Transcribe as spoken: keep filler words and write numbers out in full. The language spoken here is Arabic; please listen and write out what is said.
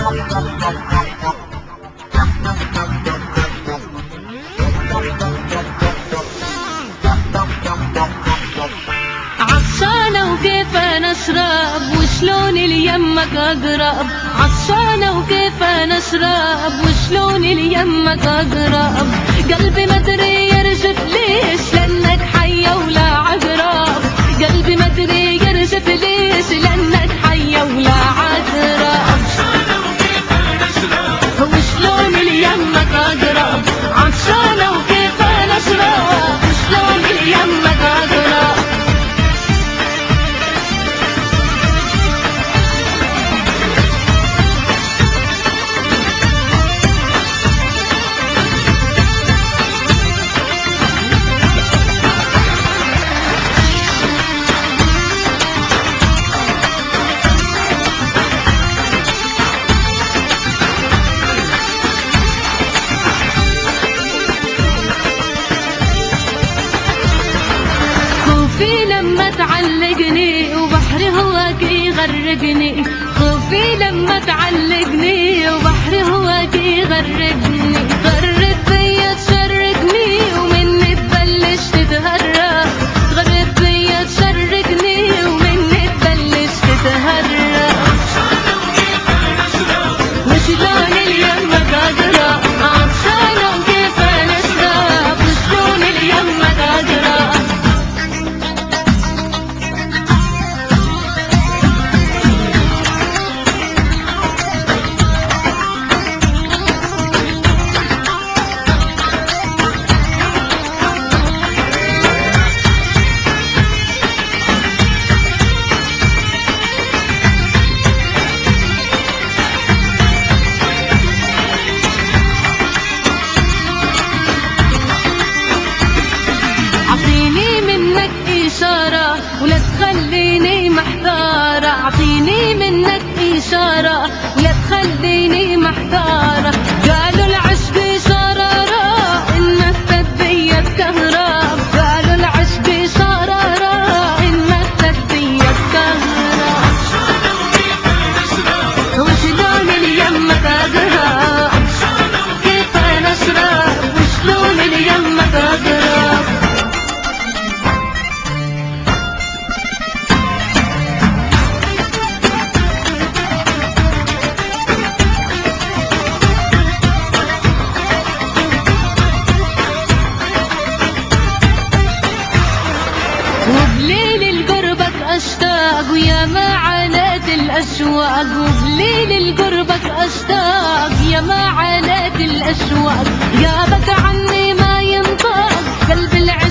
عطشانة وكيف أنا أشرب وشلون ليمك أقرب، عطشانة وكيف أنا أشرب وشلون ليمك أقرب، قلبي مدري يرجف ليش لأنك حية ولا عقرب، قلبي مدري يرجف ليش لأنك حية ولا عقرب، وشلون ليمك أقرب، عطشانة وكيف أنا أشرب وشلون ليمك أقرب. خوفي لما تعلقني وبحري هواك يغرقني، خوفي لما تعلقني وبحري هواك يغرقني، غرب بيا تشرقني ومني تبلش تتهرب، غرب بيا تشرقني ومني تبلش تتهرب، وشلون اليمك أقرب، عطشانة وكيف أنا أشرب وشلون اليمك أقرب. أعطيني منك إشارة ولا تخليني محتارة، أعطيني منك إشارة ولا تخليني محتارة، قالوا العشق شرارة إنك بيا الكهرب، قالوا العشق شرارة إنك بيا الكهرب، وشلون اليمك أقرب، كيف أنا أشرب وشلون اليمك أقرب. وبليل لقربك أشتاق ويا ما عانت الأشواق، وبليل لقربك أشتاق يا ما عانت الأشواق، غابك عني ما ينطق قلب العين